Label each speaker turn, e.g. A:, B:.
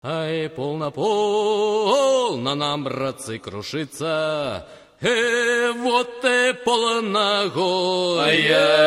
A: Ай, полно нам, братцы, крушиться, вот и полно гоя.